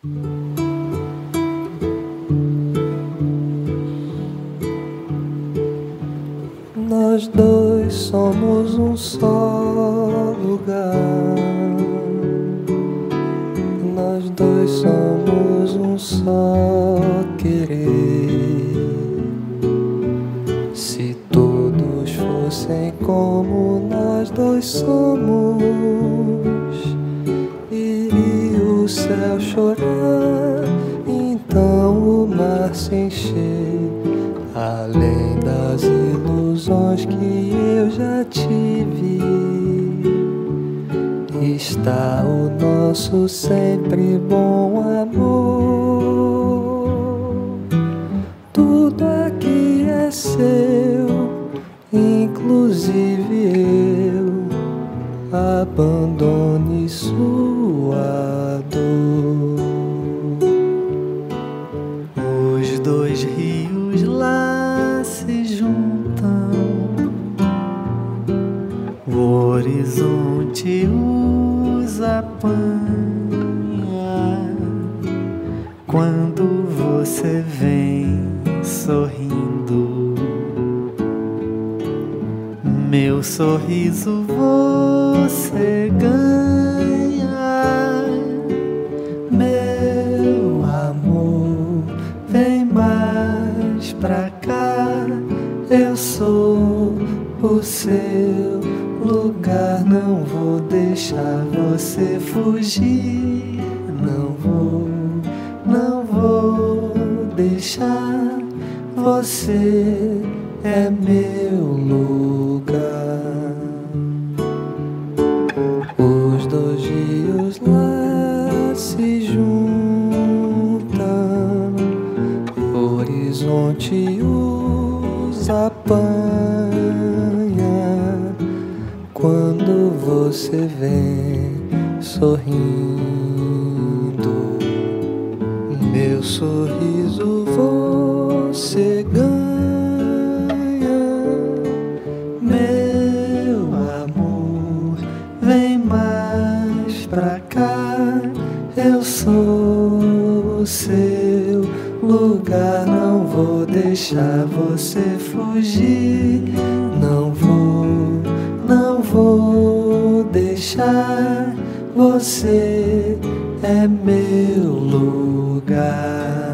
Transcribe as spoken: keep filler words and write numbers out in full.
Nós dois somos um só lugar. Nós dois somos um só querer. Se todos fossem como nós dois somos, iria o céu chorar, então o mar se encher. Além das ilusões que eu já tive, está o nosso sempre bom amor. Tudo aqui é seu, inclusive eu. Abandone sua dor. Os dois rios lá se juntam, o horizonte os apanha. Quando você vem sorrindo, meu sorriso você ganha. Meu amor, vem mais pra cá. Eu sou o seu lugar. Não vou deixar você fugir. Não vou, não vou deixar. Você é meu lugar. Os dois rios lá se juntam, o horizonte os apanha. Quando você vem sorrindo, meu sorriso você ganha. Meu amor, vem mais pra cá. Eu sou o seu lugar. Não vou deixar você fugir. Não vou, não vou deixar. Você é meu lugar.